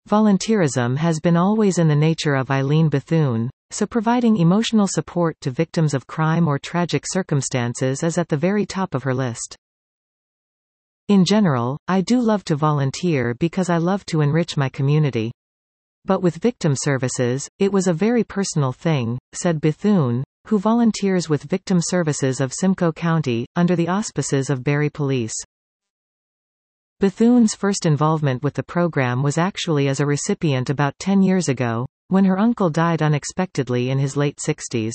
Volunteerism has been always in the nature of Eileen Bethune, so providing emotional support to victims of crime or tragic circumstances is at the very top of her list. In general, I do love to volunteer because I love to enrich my community. But with victim services, it was a very personal thing, said Bethune, who volunteers with Victim Services of Simcoe County, under the auspices of Barrie Police. Bethune's first involvement with the program was actually as a recipient about 10 years ago, when her uncle died unexpectedly in his late 60s.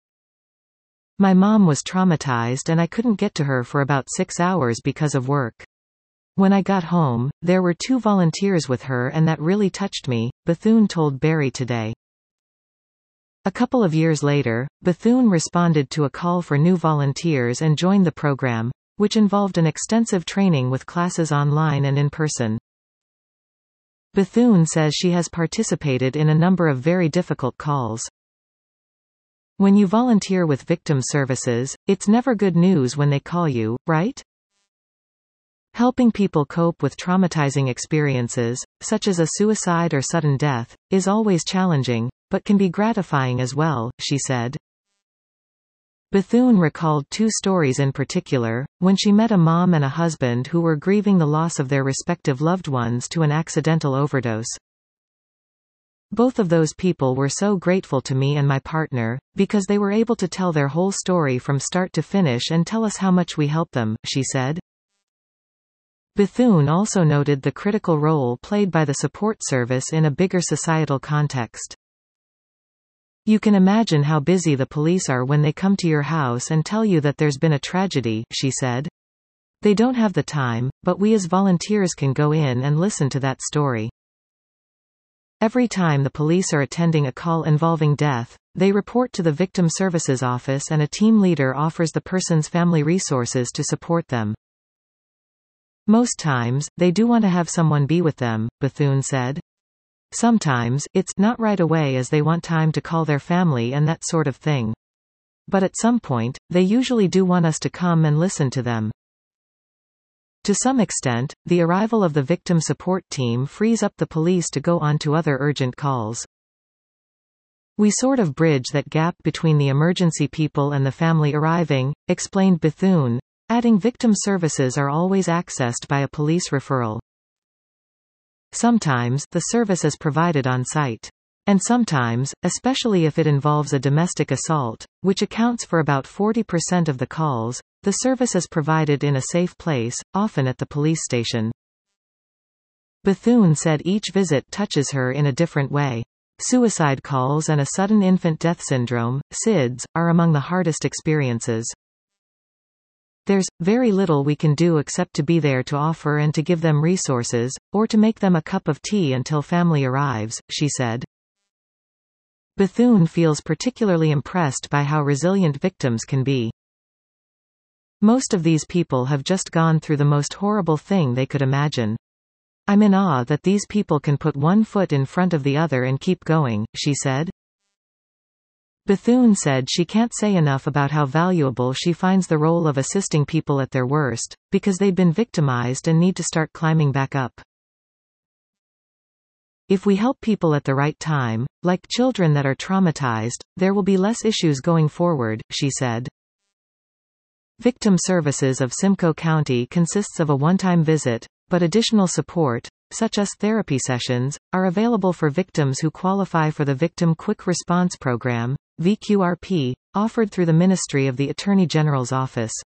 My mom was traumatized and I couldn't get to her for about 6 hours because of work. When I got home, there were 2 volunteers with her and that really touched me, Bethune told Barrie Today. A couple of years later, Bethune responded to a call for new volunteers and joined the program, which involved an extensive training with classes online and in person. Bethune says she has participated in a number of very difficult calls. When you volunteer with Victim Services, it's never good news when they call you, right? Helping people cope with traumatizing experiences, such as a suicide or sudden death, is always challenging, but can be gratifying as well, she said. Bethune recalled 2 stories in particular, when she met a mom and a husband who were grieving the loss of their respective loved ones to an accidental overdose. Both of those people were so grateful to me and my partner, because they were able to tell their whole story from start to finish and tell us how much we helped them, she said. Bethune also noted the critical role played by the support service in a bigger societal context. You can imagine how busy the police are when they come to your house and tell you that there's been a tragedy, she said. They don't have the time, but we as volunteers can go in and listen to that story. Every time the police are attending a call involving death, they report to the Victim Services Office and a team leader offers the person's family resources to support them. Most times, they do want to have someone be with them, Bethune said. Sometimes, it's not right away as they want time to call their family and that sort of thing. But at some point, they usually do want us to come and listen to them. To some extent, the arrival of the victim support team frees up the police to go on to other urgent calls. We sort of bridge that gap between the emergency people and the family arriving, explained Bethune, adding victim services are always accessed by a police referral. Sometimes, the service is provided on site. And sometimes, especially if it involves a domestic assault, which accounts for about 40% of the calls, the service is provided in a safe place, often at the police station. Bethune said each visit touches her in a different way. Suicide calls and a sudden infant death syndrome, SIDS, are among the hardest experiences. There's very little we can do except to be there to offer and to give them resources, or to make them a cup of tea until family arrives, she said. Bethune feels particularly impressed by how resilient victims can be. Most of these people have just gone through the most horrible thing they could imagine. I'm in awe that these people can put one foot in front of the other and keep going, she said. Bethune said she can't say enough about how valuable she finds the role of assisting people at their worst, because they've been victimized and need to start climbing back up. If we help people at the right time, like children that are traumatized, there will be less issues going forward, she said. Victim Services of Simcoe County consists of a one-time visit, but additional support, such as therapy sessions, are available for victims who qualify for the Victim Quick Response Program, VQRP, offered through the Ministry of the Attorney General's Office.